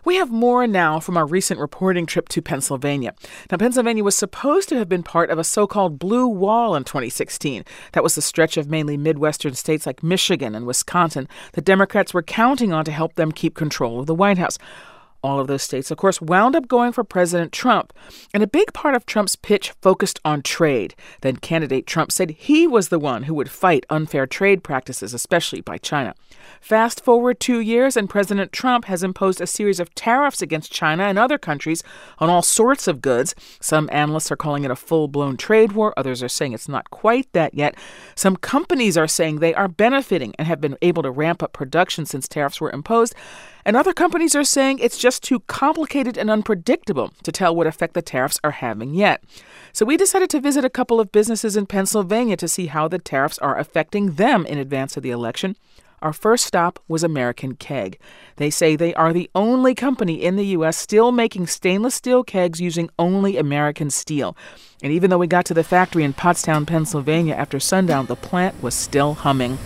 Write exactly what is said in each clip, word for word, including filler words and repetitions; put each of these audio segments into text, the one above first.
We have more now from our recent reporting trip to Pennsylvania. Now, Pennsylvania was supposed to have been part of a so-called blue wall in twenty sixteen. That was the stretch of mainly Midwestern states like Michigan and Wisconsin that Democrats were counting on to help them keep control of the White House. All of those states, of course, wound up going for President Trump. And a big part of Trump's pitch focused on trade. Then candidate Trump said he was the one who would fight unfair trade practices, especially by China. Fast forward two years, and President Trump has imposed a series of tariffs against China and other countries on all sorts of goods. Some analysts are calling it a full-blown trade war. Others are saying it's not quite that yet. Some companies are saying they are benefiting and have been able to ramp up production since tariffs were imposed. And other companies are saying it's just too complicated and unpredictable to tell what effect the tariffs are having yet. So we decided to visit a couple of businesses in Pennsylvania to see how the tariffs are affecting them in advance of the election. Our first stop was American Keg. They say they are the only company in the U S still making stainless steel kegs using only American steel. And even though we got to the factory in Pottstown, Pennsylvania after sundown, the plant was still humming.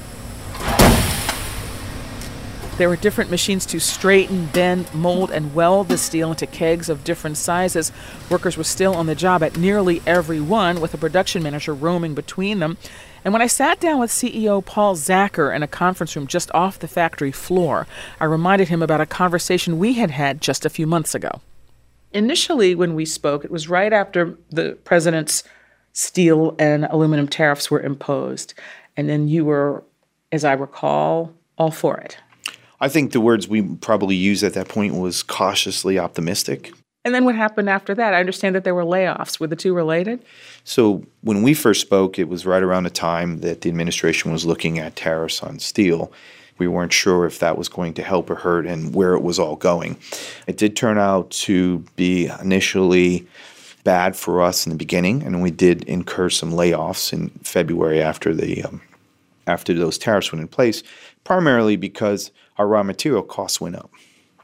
There were different machines to straighten, bend, mold, and weld the steel into kegs of different sizes. Workers were still on the job at nearly every one, with a production manager roaming between them. And when I sat down with C E O Paul Zacher in a conference room just off the factory floor, I reminded him about a conversation we had had just a few months ago. Initially, when we spoke, it was right after the president's steel and aluminum tariffs were imposed. And then you were, as I recall, all for it. I think the words we probably used at that point was cautiously optimistic. And then what happened after that? I understand that there were layoffs. Were the two related? So when we first spoke, it was right around the time that the administration was looking at tariffs on steel. We weren't sure if that was going to help or hurt and where it was all going. It did turn out to be initially bad for us in the beginning, and we did incur some layoffs in February after the um, after those tariffs went in place, primarily because our raw material costs went up.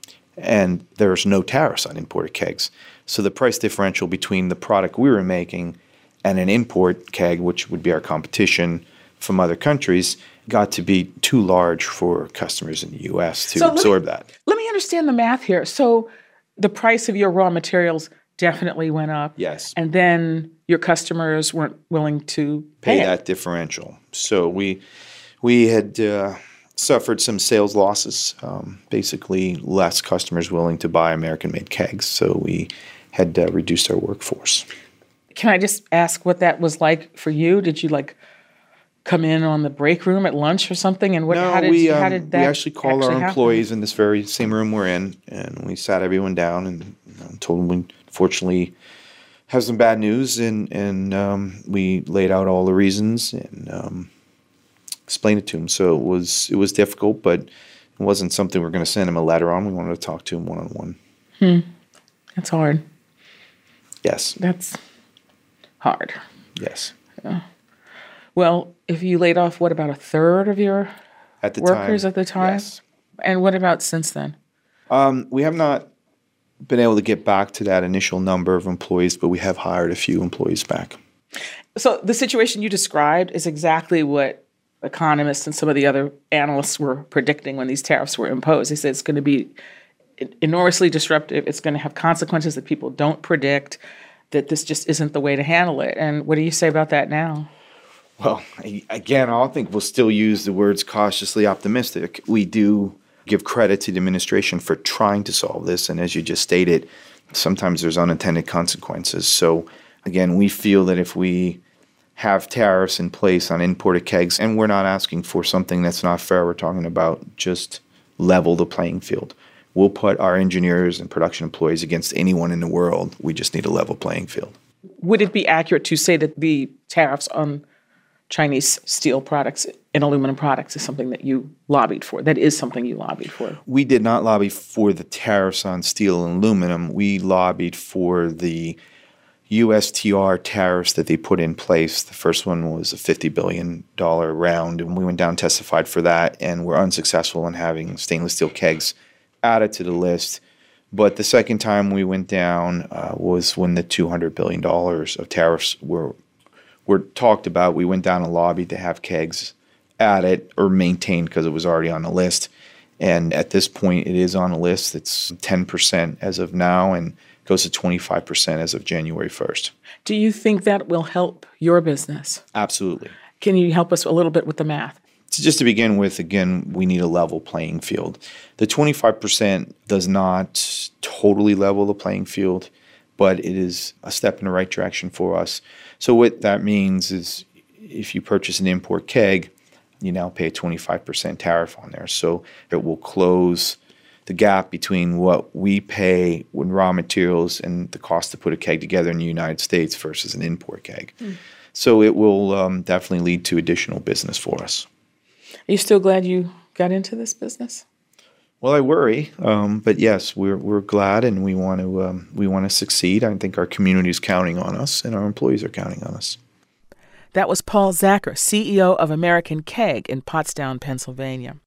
And there's no tariffs on imported kegs. So the price differential between the product we were making and an import keg, which would be our competition from other countries, got to be too large for customers in the U S to so absorb let me, that. Let me understand the math here. So the price of your raw materials definitely went up. Yes. And then your customers weren't willing to pay, pay it. that differential. So we we had uh, suffered some sales losses, um, basically less customers willing to buy American-made kegs. So we had uh, reduced our workforce. Can I just ask what that was like for you? Did you like come in on the break room at lunch or something? And what? No, how did we, you, um, how did that we actually called actually our happen? employees in this very same room we're in, and we sat everyone down and you know, told them we unfortunately have some bad news, and, and um, we laid out all the reasons and um, explained it to them. So it was it was difficult, but it wasn't something we were going to send him a letter on. We wanted to talk to him one-on-one. Hmm. That's hard. Yes. That's hard. Yes. Yeah. Well, if you laid off, what, about a third of your at the workers time, at the time? Yes. And what about since then? Um, we have not been able to get back to that initial number of employees, but we have hired a few employees back. So the situation you described is exactly what economists and some of the other analysts were predicting when these tariffs were imposed. They said it's going to be enormously disruptive. It's going to have consequences that people don't predict, that this just isn't the way to handle it. And what do you say about that now? Well, again, I think we'll still use the words cautiously optimistic. We do give credit to the administration for trying to solve this. And as you just stated, sometimes there's unintended consequences. So again, we feel that if we have tariffs in place on imported kegs, and we're not asking for something that's not fair, we're talking about just level the playing field. We'll put our engineers and production employees against anyone in the world. We just need a level playing field. Would it be accurate to say that the tariffs on Chinese steel products and aluminum products is something that you lobbied for? That is something you lobbied for? We did not lobby for the tariffs on steel and aluminum. We lobbied for the U S T R tariffs that they put in place. The first one was a fifty billion dollars round, and we went down and testified for that, and were unsuccessful in having stainless steel kegs added to the list. But the second time we went down uh, was when the two hundred billion dollars of tariffs were were talked about. We went down and lobbied to have kegs added or maintained because it was already on the list. And at this point, it is on a list that's ten percent as of now and goes to twenty-five percent as of January first. Do you think that will help your business? Absolutely. Can you help us a little bit with the math? So just to begin with, again, we need a level playing field. The twenty-five percent does not totally level the playing field, but it is a step in the right direction for us. So what that means is if you purchase an import keg, you now pay a twenty-five percent tariff on there. So it will close the gap between what we pay when raw materials and the cost to put a keg together in the United States versus an import keg. Mm. So it will um, definitely lead to additional business for us. Are you still glad you got into this business? Well, I worry, um, but yes, we're we're glad, and we want to um, we want to succeed. I think our community is counting on us, and our employees are counting on us. That was Paul Zacher, C E O of American Keg in Pottstown, Pennsylvania.